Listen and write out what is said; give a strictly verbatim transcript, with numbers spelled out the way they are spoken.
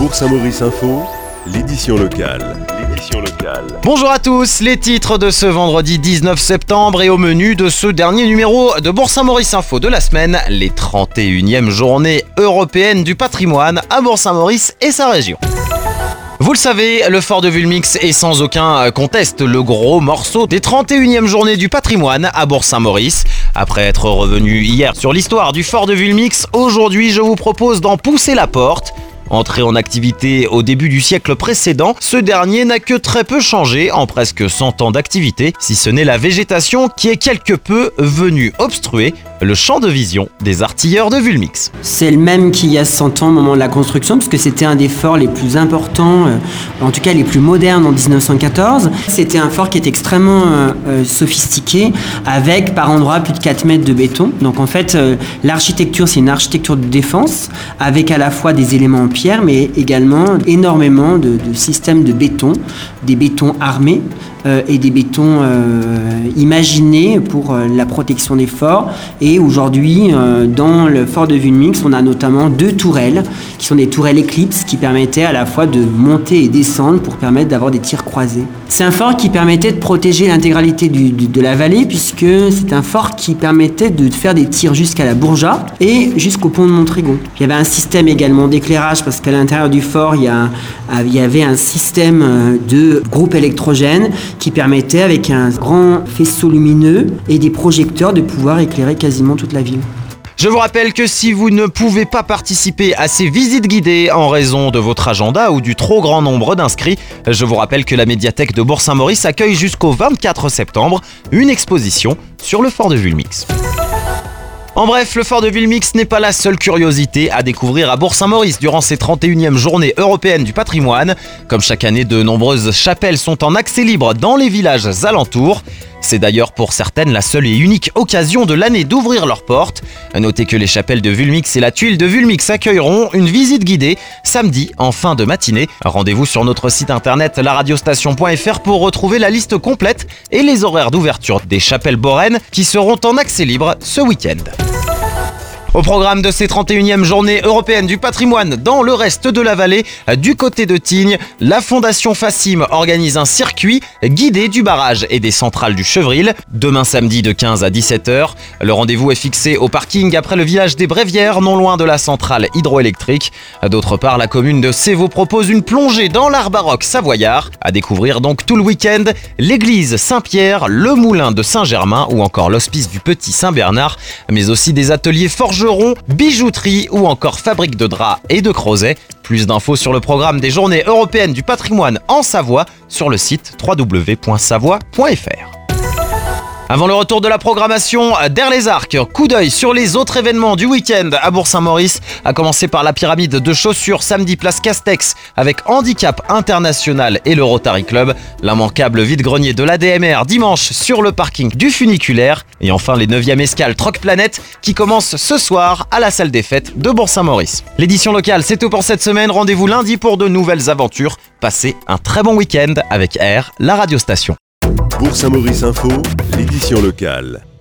Bourg-Saint-Maurice Info, l'édition locale. L'édition locale. Bonjour à tous, les titres de ce vendredi dix-neuf septembre et au menu de ce dernier numéro de Bourg-Saint-Maurice Info de la semaine, les trente et unième journées européennes du patrimoine à Bourg-Saint-Maurice et sa région. Vous le savez, le fort de Vulmix est sans aucun conteste le gros morceau des trente et unième journées du patrimoine à Bourg-Saint-Maurice. Après être revenu hier sur l'histoire du fort de Vulmix, aujourd'hui je vous propose d'en pousser la porte. Entré en activité au début du siècle précédent, ce dernier n'a que très peu changé en presque cent ans d'activité, si ce n'est la végétation qui est quelque peu venue obstruer le champ de vision des artilleurs de Vulmix. C'est le même qu'il y a cent ans au moment de la construction, puisque c'était un des forts les plus importants, euh, en tout cas les plus modernes en dix-neuf cent quatorze. C'était un fort qui est extrêmement euh, euh, sophistiqué, avec par endroits plus de quatre mètres de béton. Donc en fait, euh, l'architecture, c'est une architecture de défense, avec à la fois des éléments en pierre, mais également énormément de, de systèmes de béton, des bétons armés euh, et des bétons euh, imaginés pour euh, la protection des forts. Et aujourd'hui, euh, dans le fort de Vulmix, on a notamment deux tourelles, qui sont des tourelles éclipses, qui permettaient à la fois de monter et descendre pour permettre d'avoir des tirs croisés. C'est un fort qui permettait de protéger l'intégralité du, du, de la vallée, puisque c'est un fort qui permettait de faire des tirs jusqu'à la Bourgeat et jusqu'au pont de Montrégon. Il y avait un système également d'éclairage, parce qu'à l'intérieur du fort, il y, a, il y avait un système de groupe électrogène qui permettait, avec un grand faisceau lumineux et des projecteurs, de pouvoir éclairer quasiment toute la ville. Je vous rappelle que si vous ne pouvez pas participer à ces visites guidées en raison de votre agenda ou du trop grand nombre d'inscrits, je vous rappelle que la médiathèque de Bourg-Saint-Maurice accueille jusqu'au vingt-quatre septembre une exposition sur le fort de Vulmix. En bref, le fort de Vulmix n'est pas la seule curiosité à découvrir à Bourg-Saint-Maurice durant ces trente et unième journées européennes du patrimoine. Comme chaque année, de nombreuses chapelles sont en accès libre dans les villages alentours. C'est d'ailleurs pour certaines la seule et unique occasion de l'année d'ouvrir leurs portes. Notez que les chapelles de Vulmix et la tuile de Vulmix accueilleront une visite guidée samedi en fin de matinée. Rendez-vous sur notre site internet la radiostation point f r pour retrouver la liste complète et les horaires d'ouverture des chapelles boraines qui seront en accès libre ce week-end. Au programme de ces trente et unième journées européennes du patrimoine dans le reste de la vallée, du côté de Tignes, la Fondation Fassim organise un circuit guidé du barrage et des centrales du Chevril. Demain samedi de quinze à dix-sept heures, le rendez-vous est fixé au parking après le village des Brévières, non loin de la centrale hydroélectrique. D'autre part, la commune de Sévaux propose une plongée dans l'art baroque savoyard. À découvrir donc tout le week-end, l'église Saint-Pierre, le moulin de Saint-Germain ou encore l'hospice du Petit Saint-Bernard, mais aussi des ateliers forgerons, bijouterie ou encore fabrique de draps et de creusets. Plus d'infos sur le programme des Journées européennes du patrimoine en Savoie sur le site w w w point savoie point f r. Avant le retour de la programmation d'Air-les-Arcs, coup d'œil sur les autres événements du week-end à Bourg-Saint-Maurice, à commencer par la pyramide de chaussures samedi place Castex avec Handicap International et le Rotary Club, l'immanquable vide-grenier de l'A D M R dimanche sur le parking du funiculaire et enfin les neuvième escales Troc Planète qui commencent ce soir à la salle des fêtes de Bourg-Saint-Maurice. L'édition locale, c'est tout pour cette semaine. Rendez-vous lundi pour de nouvelles aventures. Passez un très bon week-end avec Air, la radiostation. Bourg-Saint-Maurice Info, l'édition locale.